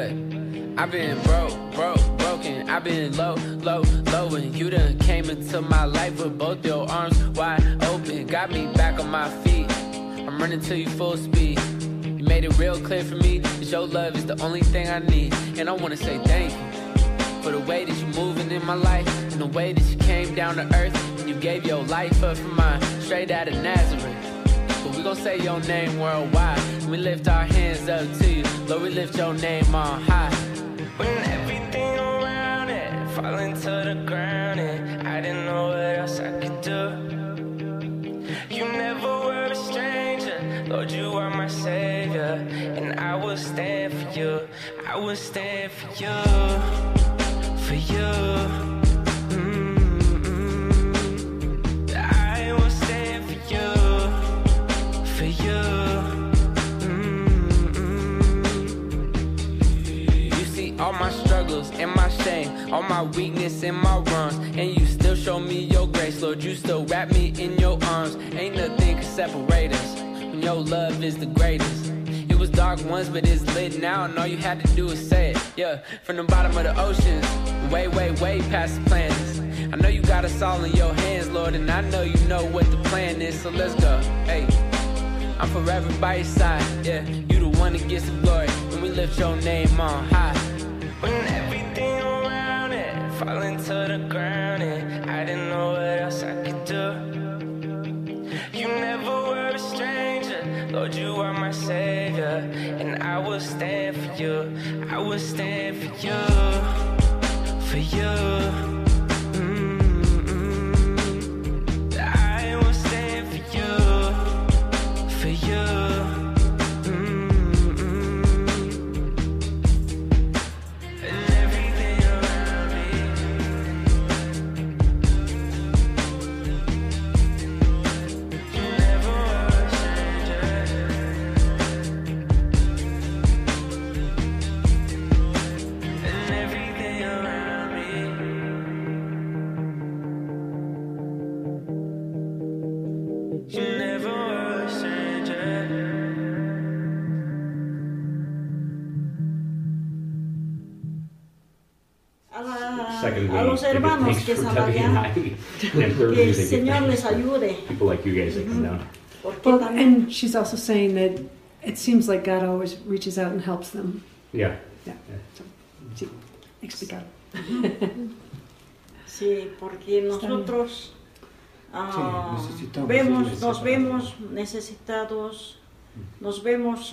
But I've been broken. I've been low, and you done came into my life with both your arms wide open. Got me back on my feet. I'm running to you full speed. You made it real clear for me that your love is the only thing I need. And I wanna say thank you for the way that you're moving in my life, and the way that you came down to earth and you gave your life up for mine, straight out of Nazareth. But we gon' say your name worldwide. We lift our hands up to you, Lord, we lift your name on high. When everything around it falling to the ground, and I didn't know what else I could do. You never were a stranger, Lord, you are my savior, and I will stand for you. I will stand for you, for you. I will stand for you, for you. You see all my struggles and my shame, all my weakness and my wrongs, and you still show me your grace, Lord. You still wrap me in your arms. Ain't nothing can separate us when your love is the greatest. It was dark once, but it's lit now, and all you had to do is say it. Yeah, from the bottom of the oceans, way past the planets. I know you got us all in your hands, Lord, and I know you know what the plan is, so let's go. Hey, I'm forever by your side. Yeah, you the one that gets the glory when we lift your name on high. When everything around it falling to the ground, and I didn't know what else I could do. You never were a stranger, Lord, you are my savior, and I will stand for you. I will stand for you, for you. I will stand for you, for you. And everything around me. You never were a stranger. And everything around me. You never were a stranger. A los hermanos que están allá, que el Señor les ayude. People like you guys that come down. Well, and she's also saying that it seems like God always reaches out and helps them. Yeah. Yeah. So, sí, explicado. Sí, porque nosotros nos vemos necesitados, nos vemos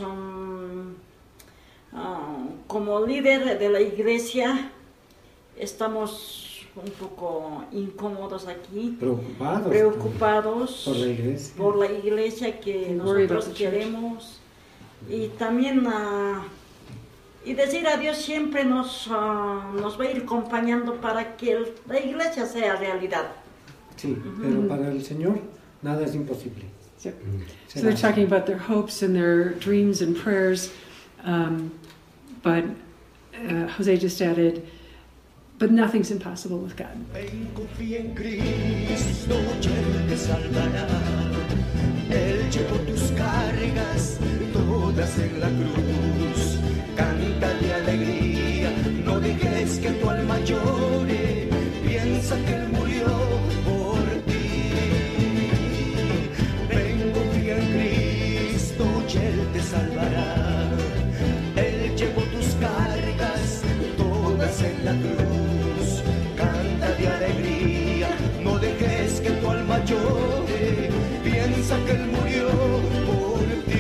como líder de la iglesia, estamos un poco incómodos aquí, preocupados por la iglesia que nosotros queremos, y también y decir a Dios siempre nos va a ir acompañando para que la iglesia sea realidad. Sí, pero para el Señor nada es imposible. So they're talking about their hopes and their dreams and prayers, but Jose just added, but nothing's impossible with God. Ven, confía en Cristo, y Él te salvará. Él llevó tus cargas, todas en la cruz. Canta de alegría, no dejes que tu alma llore. Piensa que Él murió por ti. Ven, confía en Cristo, y Él te salvará. Él llevó tus cargas, todas en la cruz. Canta de alegría, no dejes que tu alma llore. Piensa que Él murió por ti.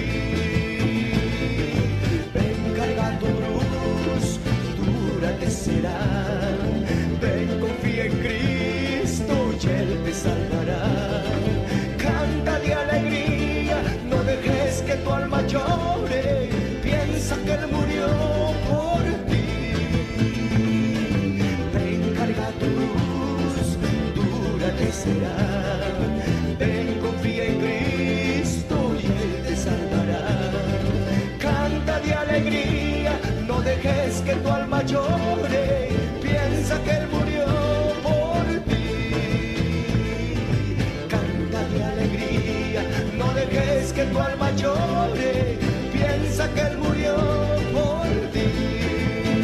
Ven, carga tu cruz, dura te será. Ven, confía en Cristo y Él te salvará. Canta de alegría, no dejes que tu alma llore. Piensa que Él murió por ti. Ven, carga tu cruz, dura te será. Ven, confía en Cristo y Él te salvará. Canta de alegría, no dejes que tu alma llore. Piensa que Él murió por ti. Canta de alegría, no dejes que tu alma llore. Piensa que Él murió por ti.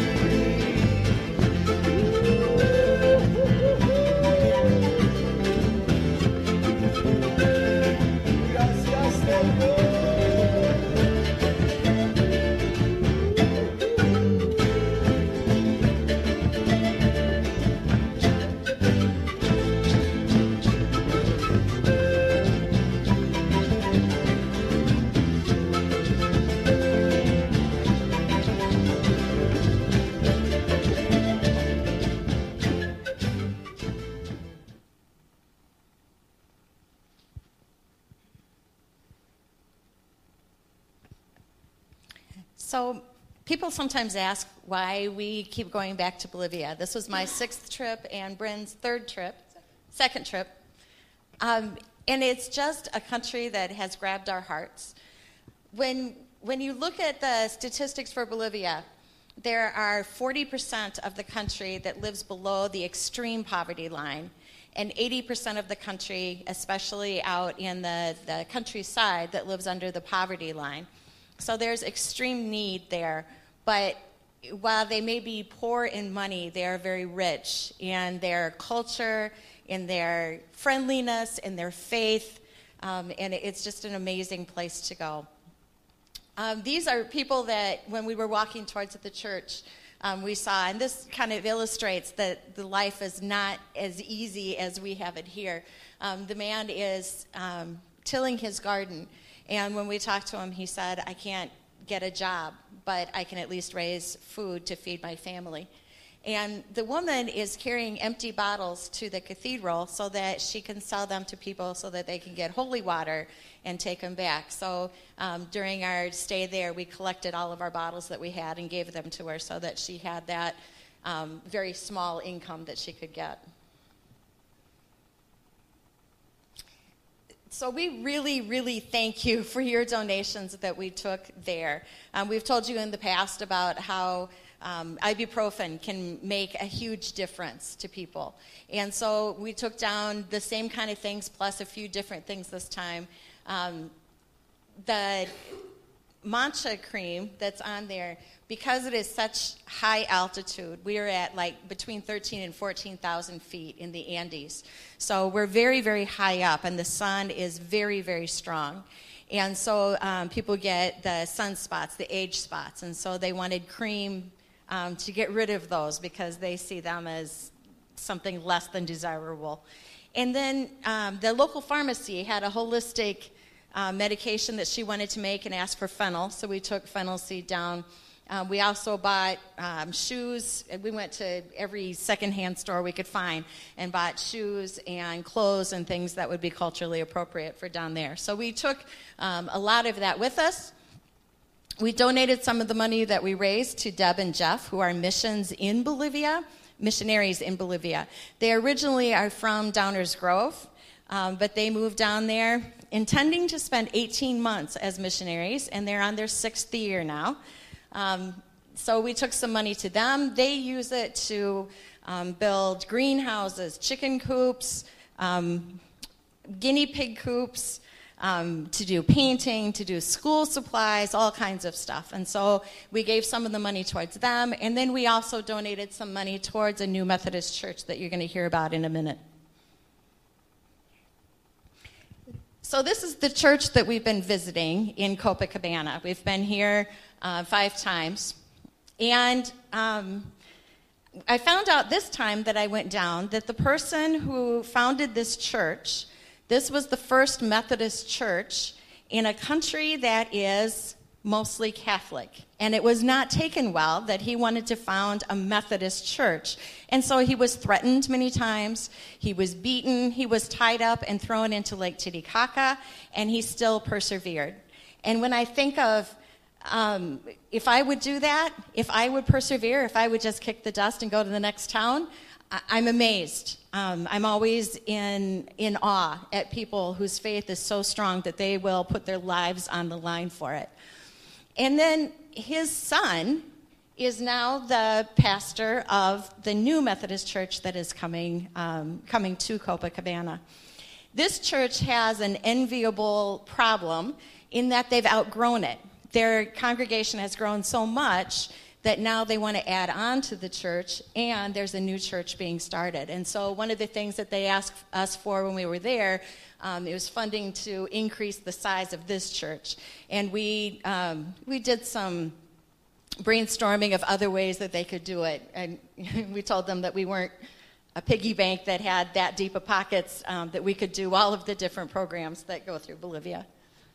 So people sometimes ask why we keep going back to Bolivia. This was my 6th trip and Bryn's second trip. And it's just a country that has grabbed our hearts. When you look at the statistics for Bolivia, there are 40% of the country that lives below the extreme poverty line, and 80% of the country, especially out in the countryside, that lives under the poverty line. So there's extreme need there, but while they may be poor in money, they are very rich in their culture, in their friendliness, in their faith, and it's just an amazing place to go. These are people that, when we were walking towards the church, we saw, and this kind of illustrates that the life is not as easy as we have it here. The man is tilling his garden, and when we talked to him, he said, I can't get a job, but I can at least raise food to feed my family. And the woman is carrying empty bottles to the cathedral so that she can sell them to people so that they can get holy water and take them back. So during our stay there, we collected all of our bottles that we had and gave them to her so that she had that very small income that she could get. So we really, really thank you for your donations that we took there. We've told you in the past about how ibuprofen can make a huge difference to people. And so we took down the same kind of things plus a few different things this time. The mancha cream that's on there, because it is such high altitude, we are at like between 13 and 14,000 feet in the Andes. So we're very, very high up, and the sun is very, very strong. And so people get the sunspots, the age spots, and so they wanted cream to get rid of those because they see them as something less than desirable. And then the local pharmacy had a holistic medication that she wanted to make and asked for fennel, so we took fennel seed down. We also bought shoes. We went to every secondhand store we could find and bought shoes and clothes and things that would be culturally appropriate for down there. So we took a lot of that with us. We donated some of the money that we raised to Deb and Jeff, who are missionaries in Bolivia. They originally are from Downers Grove, but they moved down there intending to spend 18 months as missionaries, and they're on their 6th year now. So we took some money to them. They use it to build greenhouses, chicken coops, guinea pig coops, to do painting, to do school supplies, all kinds of stuff. And so we gave some of the money towards them, and then we also donated some money towards a new Methodist church that you're going to hear about in a minute. So this is the church that we've been visiting in Copacabana. We've been here 5 times. And I found out this time that I went down that the person who founded this church, this was the first Methodist church in a country that is mostly Catholic. And it was not taken well that he wanted to found a Methodist church. And so he was threatened many times. He was beaten. He was tied up and thrown into Lake Titicaca. And he still persevered. And when I think of if I would do that, if I would persevere, if I would just kick the dust and go to the next town, I'm amazed. I'm always in awe at people whose faith is so strong that they will put their lives on the line for it. And then his son is now the pastor of the new Methodist church that is coming to Copacabana. This church has an enviable problem in that they've outgrown it. Their congregation has grown so much that now they want to add on to the church, and there's a new church being started. And so one of the things that they asked us for when we were there, it was funding to increase the size of this church. And we did some brainstorming of other ways that they could do it. And we told them that we weren't a piggy bank that had that deep of pockets, that we could do all of the different programs that go through Bolivia.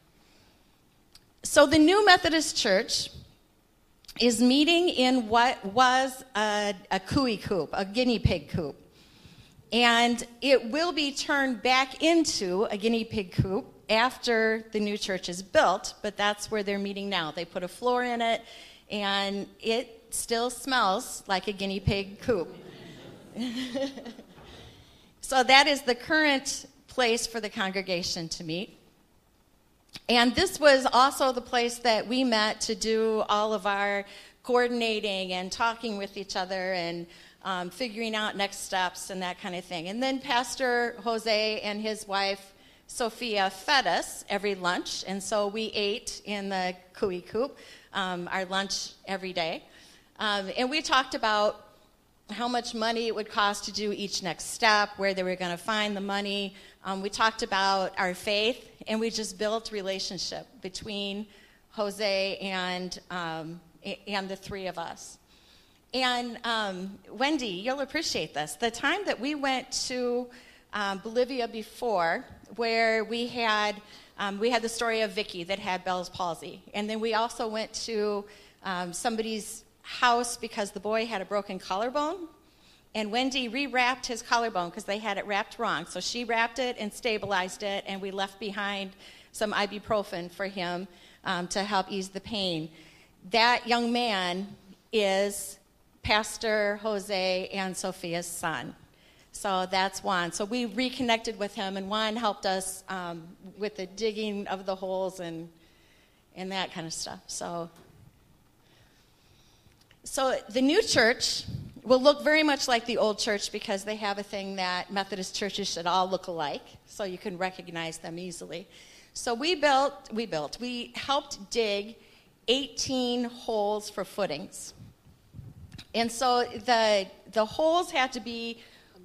So the new Methodist church is meeting in what was a cooey coop, a guinea pig coop. And it will be turned back into a guinea pig coop after the new church is built, but that's where they're meeting now. They put a floor in it, and it still smells like a guinea pig coop. So that is the current place for the congregation to meet. And this was also the place that we met to do all of our coordinating and talking with each other and figuring out next steps and that kind of thing. And then Pastor Jose and his wife, Sophia, fed us every lunch. And so we ate in the Cooey Coop, our lunch every day. And we talked about how much money it would cost to do each next step, where they were going to find the money. We talked about our faith, and we just built relationship between Jose and the three of us. And Wendy, you'll appreciate this. The time that we went to Bolivia before, where we had the story of Vicky that had Bell's palsy, and then we also went to somebody's house because the boy had a broken collarbone, and Wendy rewrapped his collarbone because they had it wrapped wrong. So she wrapped it and stabilized it, and we left behind some ibuprofen for him to help ease the pain. That young man is Pastor Jose and Sophia's son. So that's Juan. So we reconnected with him, and Juan helped us with the digging of the holes and that kind of stuff. So the new church will look very much like the old church because they have a thing that Methodist churches should all look alike, so you can recognize them easily. So we helped dig 18 holes for footings. And so the holes had to be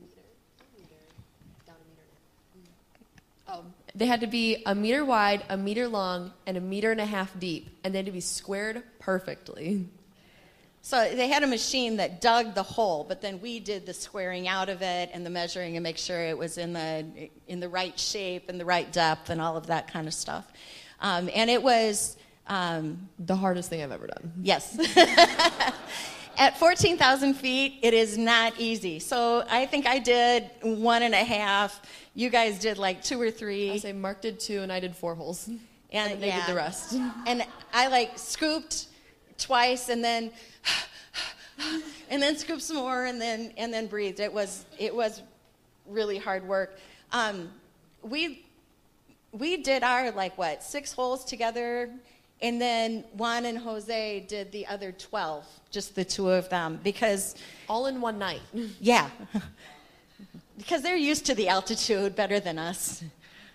they had to be 1 meter wide, 1 meter long, and 1.5 meters deep, and they had to be squared perfectly. So they had a machine that dug the hole, but then we did the squaring out of it and the measuring and make sure it was in the right shape and the right depth and all of that kind of stuff. And it was the hardest thing I've ever done. Yes. At 14,000 feet, it is not easy. So I think I did 1.5. You guys did like 2 or 3. I say Mark did 2 and I did 4 holes. And they did the rest. And I scooped twice and then scooped some more and then breathed. It was really hard work. We did our 6 holes together, and then Juan and Jose did the other 12, just the 2 of them, because all in one night. Yeah. Because they're used to the altitude better than us.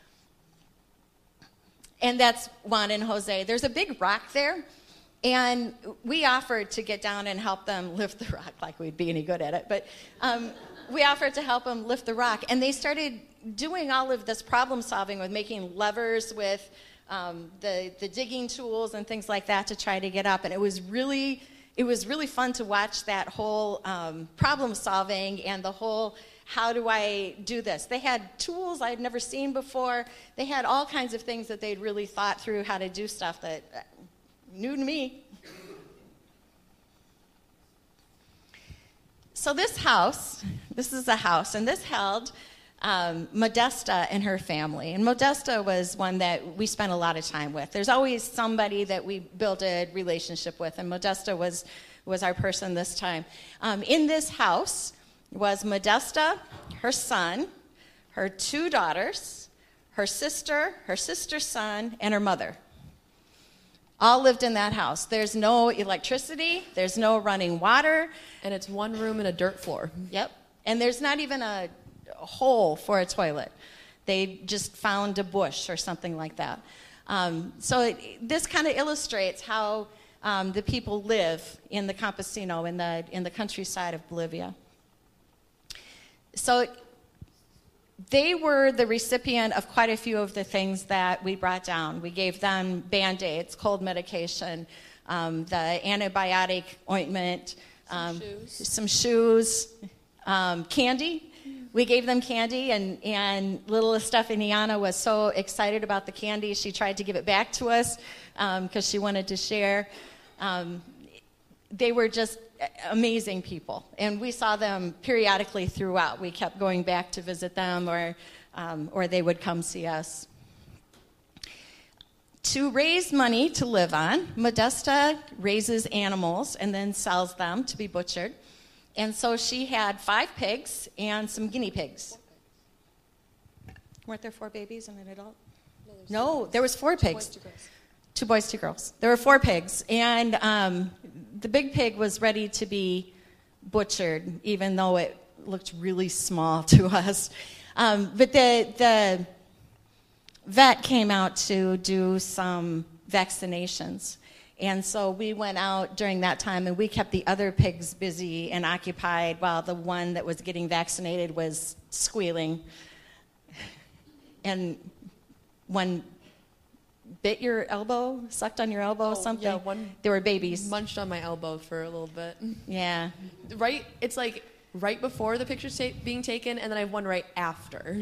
And that's Juan and Jose. There's a big rock there. And we offered to get down and help them lift the rock, like we'd be any good at it. But we offered to help them lift the rock. And they started doing all of this problem solving with making levers with the digging tools and things like that to try to get up. And it was really fun to watch that whole problem solving and the whole, how do I do this? They had tools I'd never seen before. They had all kinds of things that they'd really thought through how to do stuff that new to me. So this is a house, and this held Modesta and her family. And Modesta was one that we spent a lot of time with. There's always somebody that we built a relationship with, and Modesta was our person this time. In this house was Modesta, her son, her 2 daughters, her sister's son, and her mother. All lived in that house. There's no electricity. There's no running water. And it's 1 room and a dirt floor. Yep. And there's not even a hole for a toilet. They just found a bush or something like that. So this kind of illustrates how the people live in the Campesino, in the countryside of Bolivia. So they were the recipient of quite a few of the things that we brought down. We gave them Band-Aids, cold medication, the antibiotic ointment, some shoes, candy. We gave them candy, and little Estefaniana was so excited about the candy, she tried to give it back to us because she wanted to share. They were just amazing people, and we saw them periodically throughout. We kept going back to visit them, or they would come see us. To raise money to live on, Modesta raises animals and then sells them to be butchered. And so she had 5 pigs and some guinea pigs. Weren't there 4 babies and an adult? No, there was 4 pigs. 2 boys, 2 girls. There were 4 pigs. And the big pig was ready to be butchered, even though it looked really small to us. But the vet came out to do some vaccinations. And so we went out during that time, and we kept the other pigs busy and occupied while the one that was getting vaccinated was squealing. And one bit your elbow, sucked on your elbow, something. Yeah, one. They were babies. Munched on my elbow for a little bit. Yeah. Right. It's like right before the picture's being taken, and then I have one right after.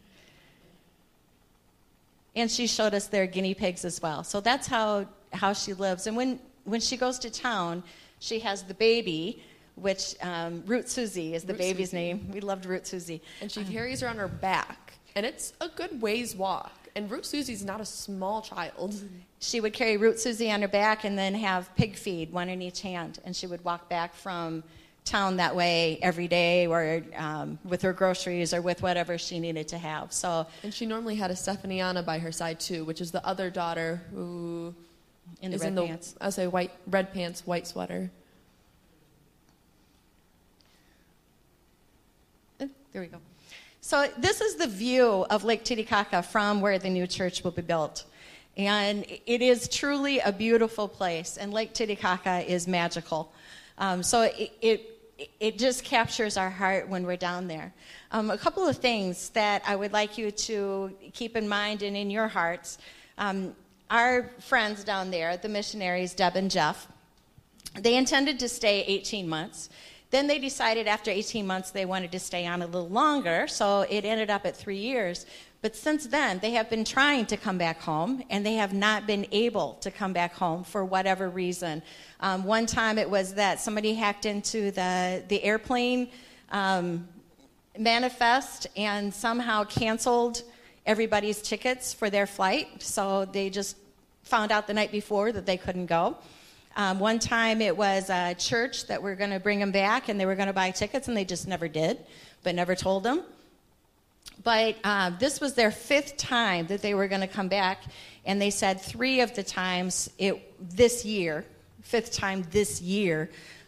And she showed us their guinea pigs as well. So that's how she lives. And when she goes to town, she has the baby, which Root Susie is the baby's name. We loved Root Susie. And she carries her on her back. And it's a good ways walk. And Root Susie's not a small child. She would carry Root Susie on her back and then have pig feed, one in each hand. And she would walk back from town that way every day, or with her groceries or with whatever she needed to have. So, and she normally had a Stefaniana by her side too, which is the other daughter who is in the pants. I say red pants, white sweater. There we go. So this is the view of Lake Titicaca from where the new church will be built. And it is truly a beautiful place, and Lake Titicaca is magical. So it just captures our heart when we're down there. A couple of things that I would like you to keep in mind and in your hearts. Our friends down there, the missionaries, Deb and Jeff, they intended to stay 18 months. Then they decided after 18 months they wanted to stay on a little longer, so it ended up at 3 years. But since then, they have been trying to come back home, and they have not been able to come back home for whatever reason. One time it was that somebody hacked into the airplane manifest and somehow canceled everybody's tickets for their flight, so they just found out the night before that they couldn't go. One time it was a church that were going to bring them back, and they were going to buy tickets, and they just never did, but never told them. But this was their 5th time that they were going to come back, and they said 3 of the times this year, 5th time this year,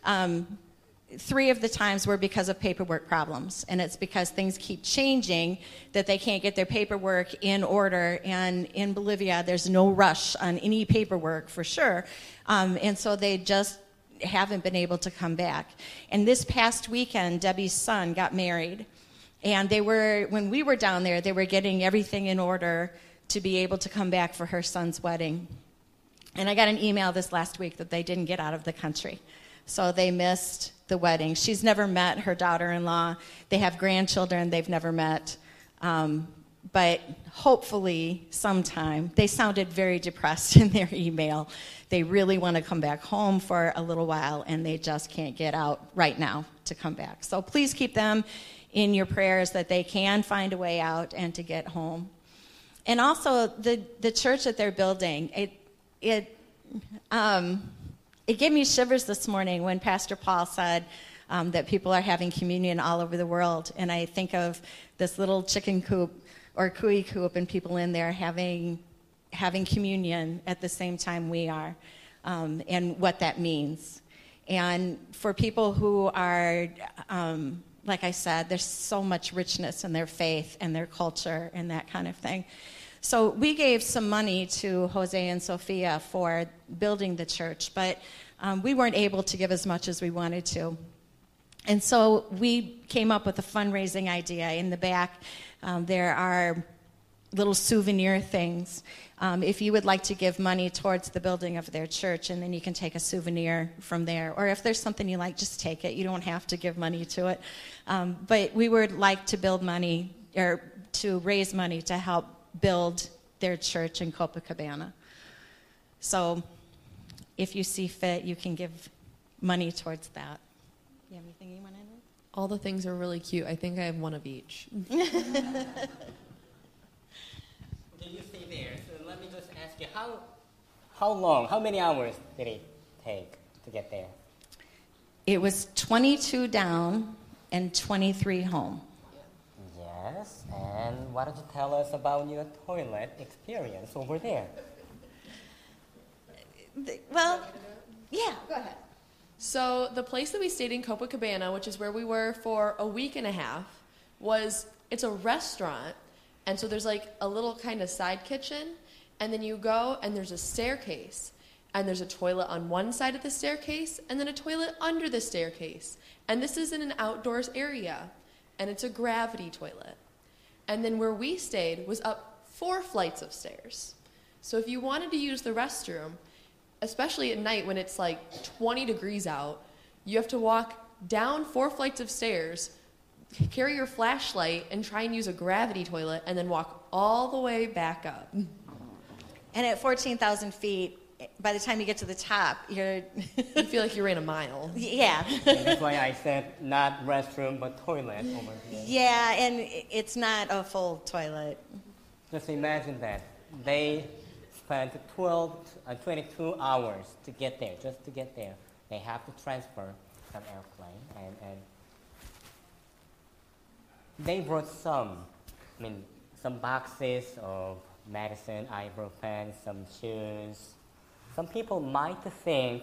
3 of the times were because of paperwork problems, and it's because things keep changing that they can't get their paperwork in order, and in Bolivia there's no rush on any paperwork for sure, and so they just haven't been able to come back. And this past weekend, Debbie's son got married, and when we were down there, they were getting everything in order to be able to come back for her son's wedding. And I got an email this last week that they didn't get out of the country. So they missed the wedding. She's never met her daughter-in-law. They have grandchildren they've never met. But hopefully sometime. They sounded very depressed in their email. They really want to come back home for a little while, and they just can't get out right now to come back. So please keep them in your prayers that they can find a way out and to get home. And also the church that they're building, it gave me shivers this morning when Pastor Paul said that people are having communion all over the world. And I think of this little chicken coop or cooey coop and people in there having communion at the same time we are, and what that means. And for people who are, like I said, there's so much richness in their faith and their culture and that kind of thing. So we gave some money to Jose and Sophia for building the church, but we weren't able to give as much as we wanted to. And so we came up with a fundraising idea. In the back, there are little souvenir things. If you would like to give money towards the building of their church, and then you can take a souvenir from there. Or if there's something you like, just take it. You don't have to give money to it. But we would like to build money, or to raise money to help build their church in Copacabana. So if you see fit, you can give money towards that. You have anything you want to know? All the things are really cute. I think I have one of each. Okay, you stay there. So let me just ask ask you, how long, how many hours did it take to get there? It was 22 down and 23 home. Yes, and why don't you tell us about your toilet experience over there? Well, yeah, go ahead. So the place that we stayed in Copacabana, which is where we were for a week and a half, it's a restaurant, and so there's like a little kind of side kitchen, and then you go and there's a staircase, and there's a toilet on one side of the staircase, and then a toilet under the staircase, and this is in an outdoors area, and it's a gravity toilet. And then where we stayed was up 4 flights of stairs. So if you wanted to use the restroom, especially at night when it's like 20 degrees out, you have to walk down 4 flights of stairs, carry your flashlight, and try and use a gravity toilet, and then walk all the way back up. And at 14,000 feet, by the time you get to the top, you feel like you ran a mile. Yeah. And that's why I said not restroom, but toilet over here. Yeah, and it's not a full toilet. Just imagine that. They spent 22 hours to get there, just to get there. They have to transfer some airplane, and they brought some boxes of medicine, ibuprofen, some shoes. Some people might think,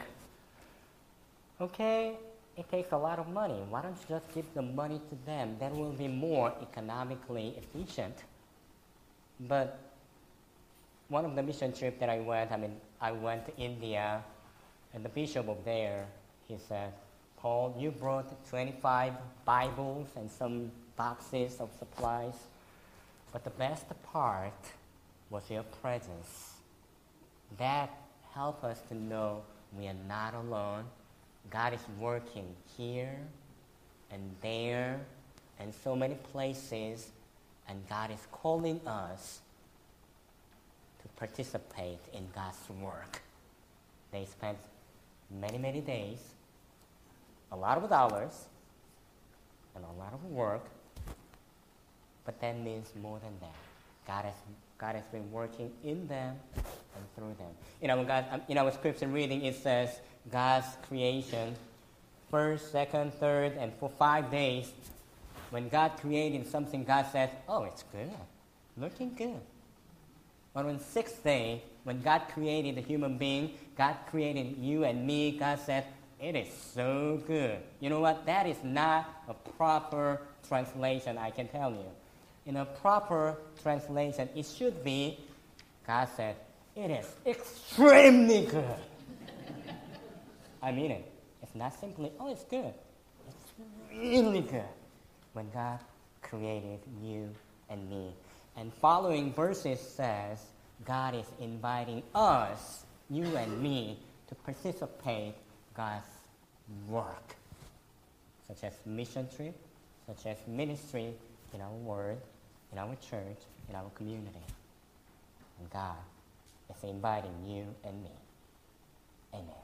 okay, it takes a lot of money. Why don't you just give the money to them? That will be more economically efficient. But one of the mission trips that I went to India, and the bishop over there, he said, Paul, you brought 25 Bibles and some boxes of supplies, but the best part was your presence. That helped us to know we are not alone. God is working here and there and so many places, and God is calling us to participate in God's work. They spent many, many days, a lot of dollars, and a lot of work, but that means more than that. God has been working in them and through them. In our scripture reading, it says God's creation, first, second, third, and for 5 days, when God created something, God said, oh, it's good, looking good. But on the 6th day, when God created the human being, God created you and me, God said, it is so good. You know what? That is not a proper translation, I can tell you. In a proper translation, it should be, God said, it is extremely good. I mean it. It's not simply, oh, it's good. It's really good. When God created you and me. And following verses says, God is inviting us, you and me, to participate God's work, such as mission trip, such as ministry in our word, in our church, in our community. And God is inviting you and me. Amen.